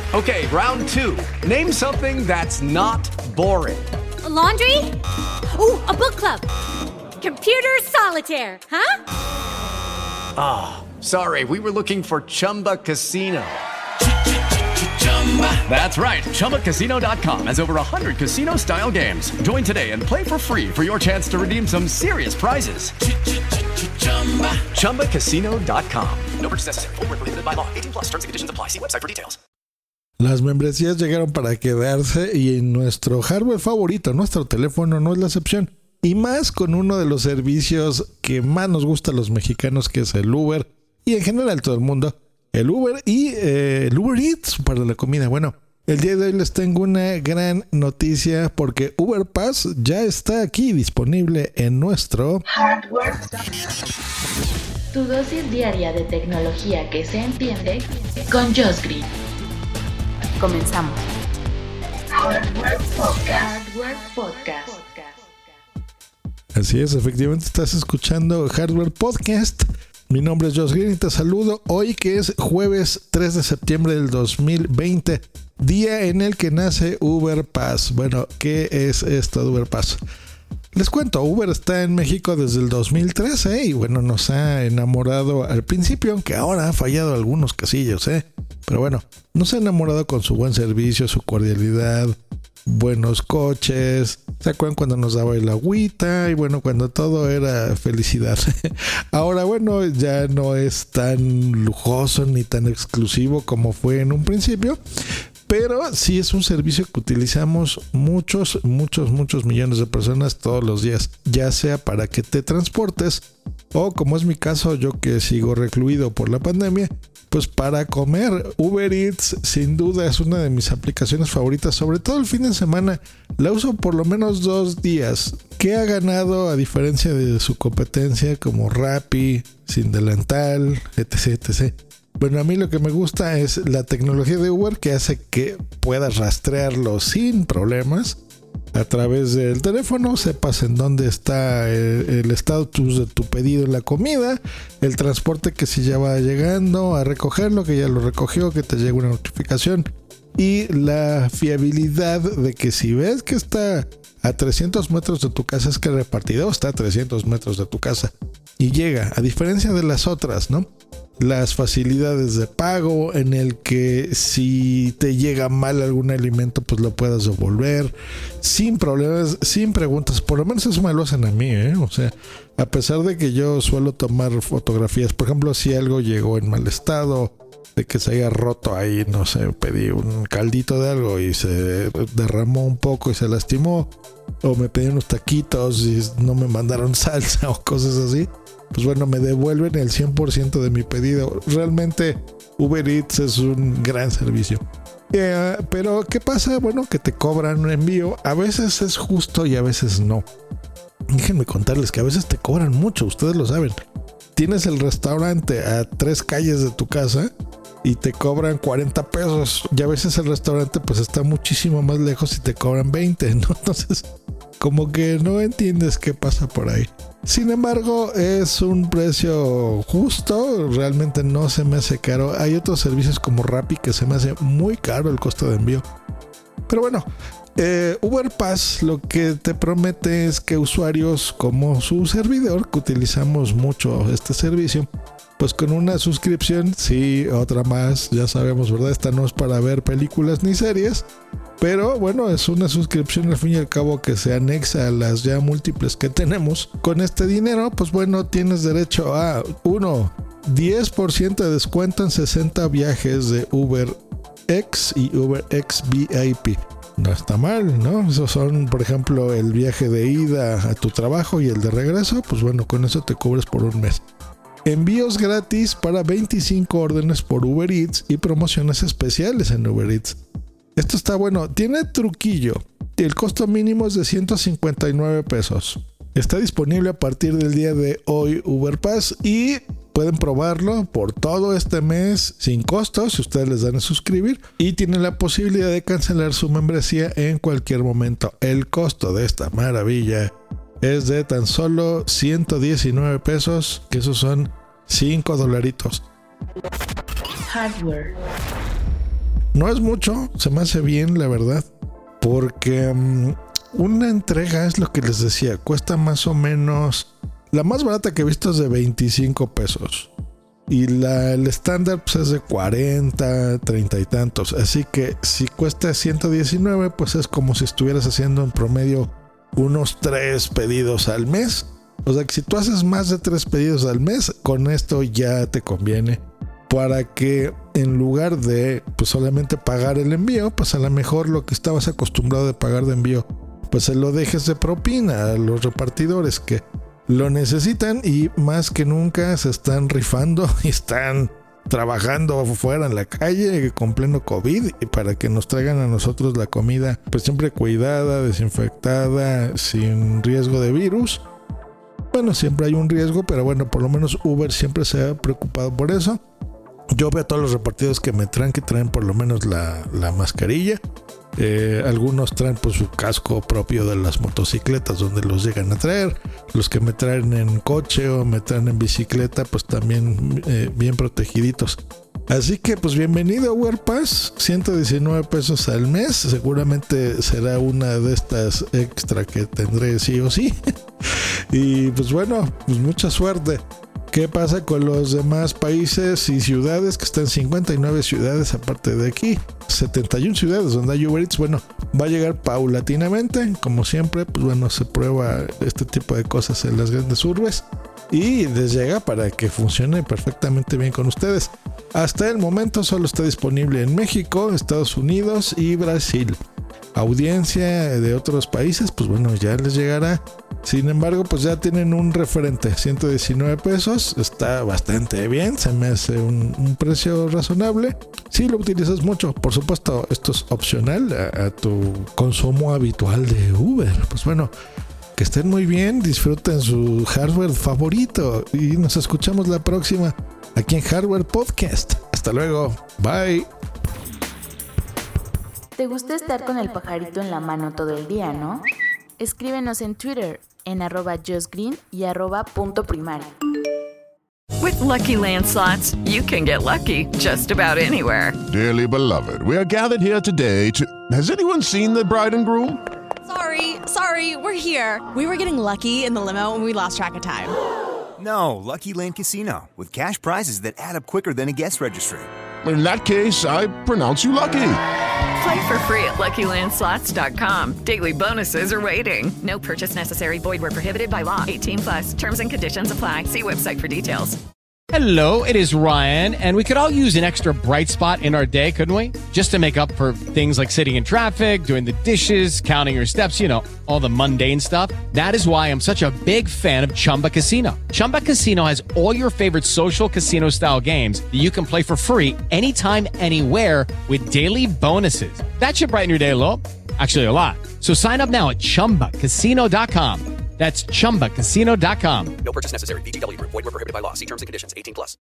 Okay, round two. Name something that's not boring. A laundry? Ooh, a book club. Computer solitaire, huh? Sorry, we were looking for Chumba Casino. That's right. ChumbaCasino.com has over 100 casino-style games. Join today and play for free for your chance to redeem some serious prizes. ChumbaCasino.com. No purchase necessary. Void where prohibited by law. 18 plus. Terms and conditions apply. See website for details. Las membresías llegaron para quedarse y nuestro hardware favorito, nuestro teléfono, no es la excepción. Y más con uno de los servicios que más nos gusta a los mexicanos, que es el Uber. Y en general todo el mundo. El Uber y el Uber Eats para la comida. Bueno, el día de hoy les tengo una gran noticia porque Uber Pass ya está aquí disponible en nuestro Hardware. Tu dosis diaria de tecnología que se entiende con Josh Green. Comenzamos. Hardware Podcast. Así es, efectivamente estás escuchando Hardware Podcast. Mi nombre es Josh Green y te saludo hoy que es jueves 3 de septiembre del 2020, día en el que nace Uber Pass. Bueno, ¿qué es esto de Uber Pass? Les cuento, Uber está en México desde el 2013 y bueno, nos ha enamorado al principio, aunque ahora ha fallado algunos casillos, pero bueno, nos ha enamorado con su buen servicio, su cordialidad, buenos coches. ¿Se acuerdan cuando nos daba el agüita? Y bueno, cuando todo era felicidad. Ahora, bueno, ya no es tan lujoso ni tan exclusivo como fue en un principio. Pero sí es un servicio que utilizamos muchos millones de personas todos los días. Ya sea para que te transportes o, como es mi caso, yo que sigo recluido por la pandemia, pues para comer. Uber Eats sin duda es una de mis aplicaciones favoritas, sobre todo el fin de semana. La uso por lo menos 2 días. ¿Qué ha ganado a diferencia de su competencia como Rappi, Sin Delantal, etc? Bueno, a mí lo que me gusta es la tecnología de Uber que hace que puedas rastrearlo sin problemas a través del teléfono, sepas en dónde está el estatus de tu pedido en la comida, el transporte que si ya va llegando a recogerlo, que ya lo recogió, que te llegue una notificación, y la fiabilidad de que si ves que está a 300 metros de tu casa, es que el repartidor está a 300 metros de tu casa y llega, a diferencia de las otras, ¿no? Las facilidades de pago en el que si te llega mal algún alimento pues lo puedas devolver sin problemas, sin preguntas. Por lo menos eso me lo hacen a mí, o sea, a pesar de que yo suelo tomar fotografías, por ejemplo, si algo llegó en mal estado, de que se haya roto ahí, no sé, pedí un caldito de algo y se derramó un poco y se lastimó, o me pedí unos taquitos y no me mandaron salsa o cosas así, pues bueno, me devuelven el 100% de mi pedido. Realmente Uber Eats es un gran servicio. Pero ¿qué pasa? Bueno, que te cobran un envío. A veces es justo y a veces no. Déjenme contarles que a veces te cobran mucho, ustedes lo saben. Tienes el restaurante a 3 calles de tu casa y te cobran 40 pesos. Y a veces el restaurante pues está muchísimo más lejos y te cobran 20, ¿no? Entonces, como que no entiendes qué pasa por ahí. Sin embargo, es un precio justo, realmente no se me hace caro. Hay otros servicios como Rappi que se me hace muy caro el costo de envío. Pero bueno, Uber Pass lo que te promete es que usuarios como su servidor, que utilizamos mucho este servicio, pues con una suscripción, sí, otra más, ya sabemos, ¿verdad? Esta no es para ver películas ni series, pero bueno, es una suscripción al fin y al cabo que se anexa a las ya múltiples que tenemos. Con este dinero, pues bueno, tienes derecho a 10% de descuento en 60 viajes de UberX y UberX VIP. No está mal, ¿no? Esos son, por ejemplo, el viaje de ida a tu trabajo y el de regreso, pues bueno, con eso te cubres por un mes. Envíos gratis para 25 órdenes por Uber Eats y promociones especiales en Uber Eats. Esto está bueno, tiene truquillo. El costo mínimo es de 159 pesos. Está disponible a partir del día de hoy Uber Pass y pueden probarlo por todo este mes sin costo si ustedes les dan a suscribir y tienen la posibilidad de cancelar su membresía en cualquier momento. El costo de esta maravilla es de tan solo 119 pesos, que esos son $5. Hardware. No es mucho, se me hace bien, la verdad, porque una entrega es lo que les decía, cuesta más o menos, la más barata que he visto es de 25 pesos. Y el estándar pues es de 40, 30 y tantos. Así que si cuesta 119, pues es como si estuvieras haciendo en promedio unos 3 pedidos al mes. O sea que si tú haces más de 3 pedidos al mes, con esto ya te conviene. Para que en lugar de pues solamente pagar el envío, pues a lo mejor lo que estabas acostumbrado de pagar de envío, pues se lo dejes de propina a los repartidores que lo necesitan y más que nunca se están rifando y están trabajando afuera en la calle con pleno COVID y para que nos traigan a nosotros la comida pues siempre cuidada, desinfectada, sin riesgo de virus. Bueno, siempre hay un riesgo, pero bueno, por lo menos Uber siempre se ha preocupado por eso. Yo veo a todos los repartidores que traen por lo menos la mascarilla. Algunos traen pues su casco propio de las motocicletas donde los llegan a traer. Los que me traen en coche o me traen en bicicleta pues también bien protegiditos. Así que pues bienvenido a Uber Pass, 119 pesos al mes. Seguramente será una de estas extra que tendré sí o sí. Y pues bueno, pues mucha suerte. ¿Qué pasa con los demás países y ciudades? Que están 59 ciudades aparte de aquí, 71 ciudades donde hay Uber Eats. Bueno, va a llegar paulatinamente, como siempre, pues bueno, se prueba este tipo de cosas en las grandes urbes y les llega para que funcione perfectamente bien con ustedes. Hasta el momento solo está disponible en México, Estados Unidos y Brasil. Audiencia de otros países, pues bueno, ya les llegará. Sin embargo, pues ya tienen un referente, 119 pesos, está bastante bien, se me hace un precio razonable. Si lo utilizas mucho, por supuesto, esto es opcional a tu consumo habitual de Uber. Pues bueno, que estén muy bien, disfruten su hardware favorito y nos escuchamos la próxima aquí en Hardware Podcast. Hasta luego, bye. ¿Te gusta estar con el pajarito en la mano todo el día, no? Escríbenos en Twitter en @justgreen y @puntoprimario. With Lucky Land Slots, you can get lucky just about anywhere. Dearly beloved, we are gathered here today to... Has anyone seen the bride and groom? Sorry, we're here. We were getting lucky in the limo and we lost track of time. No, Lucky Land Casino, with cash prizes that add up quicker than a guest registry. In that case, I pronounce you lucky. Play for free at LuckyLandSlots.com. Daily bonuses are waiting. No purchase necessary. Void where prohibited by law. 18+. Terms and conditions apply. See website for details. Hello, it is Ryan, and we could all use an extra bright spot in our day, couldn't we? Just to make up for things like sitting in traffic, doing the dishes, counting your steps, you know, all the mundane stuff. That is why I'm such a big fan of Chumba Casino. Chumba Casino has all your favorite social casino-style games that you can play for free anytime, anywhere with daily bonuses. That should brighten your day a little. Actually, a lot. So sign up now at ChumbaCasino.com. That's ChumbaCasino.com. No purchase necessary. VGW Group. Void where prohibited by law. See terms and conditions. 18+.